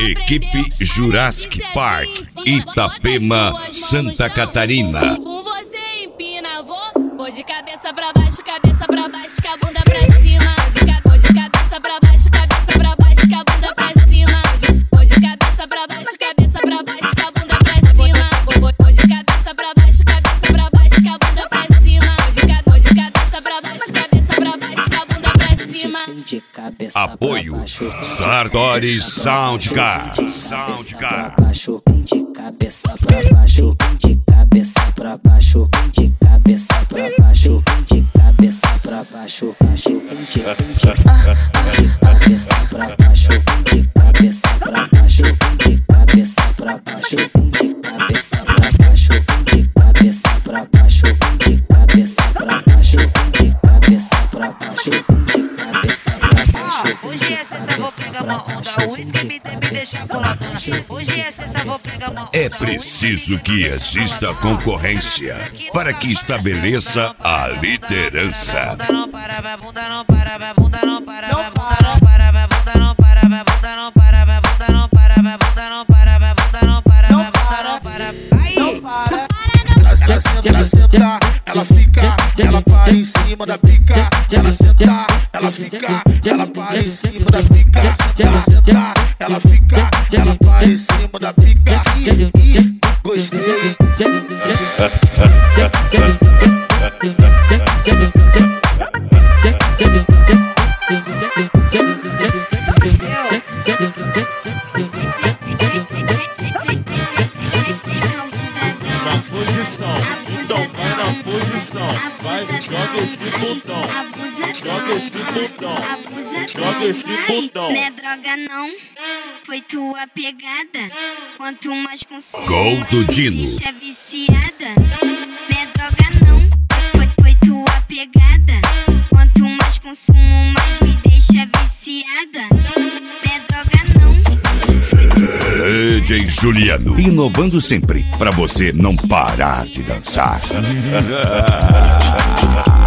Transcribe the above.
Equipe Jurassic Park, Itapema, Santa Catarina. Com você empina, vou de cabeça pra baixo, com a bunda pra cima. Vou de cabeça pra baixo, com a bunda pra cima. Vou de cabeça pra baixo, com a bunda pra cima. Vou de cabeça pra baixo, com a bunda pra cima. Vou de cabeça pra baixo, com a bunda pra cima. Apoio Sartori Soundcar. De cabeça pra baixo, de cabeça pra baixo, de cabeça pra baixo, de cabeça pra baixo, de cabeça pra baixo, de cabeça pra baixo, de cabeça pra baixo, de cabeça pra baixo, de cabeça pra baixo, de cabeça pra baixo, de cabeça pra baixo, de cabeça pra baixo. Hoje é sexta, vou pegar uma onda. O uísque me deixa boladona. Hoje é sexta, vou pegar uma onda. É preciso que exista concorrência para que estabeleça a liderança. Bunda não para, vai bunda não para, vai bunda não para, vai bunda não para, vai bunda não para, vai bunda não para, vai bunda não para, vai bunda não para, vai bunda não para, vai bunda não para. Aí. Ela senta, ela fica, ela para em cima da pica. Ela senta, ela fica, ela para em cima da pica. Ela senta, ela fica, ela para em cima da pica. Ih, gostei. Joga esse botão. Não é droga não, foi tua pegada. Quanto mais consumo, Gol do Dino. me deixa viciada. Não é droga não, foi tua pegada. Quanto mais consumo, mais me deixa viciada. Não é droga não, foi tua. DJ Juliano, inovando sempre para você não parar de dançar.